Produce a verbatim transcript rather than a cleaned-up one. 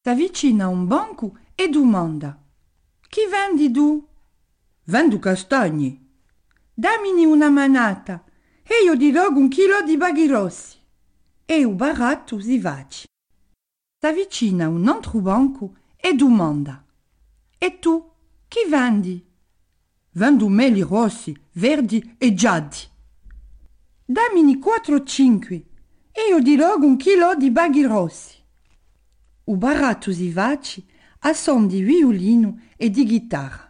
S'avvicina a un banco e domanda: «Chi vendi tu?» «Vendo castagni». «Dammini una manata e io ti do un chilo di baghi rossi». E il baratto si va. S'avvicina a un altro banco e domanda: «E tu, chi vendi?» «Vendo meli rossi, verdi e gialli». «Dammini quattro o cinque e io ti do un chilo di baghi rossi». Il baratto si va a son di violino e di chitarra.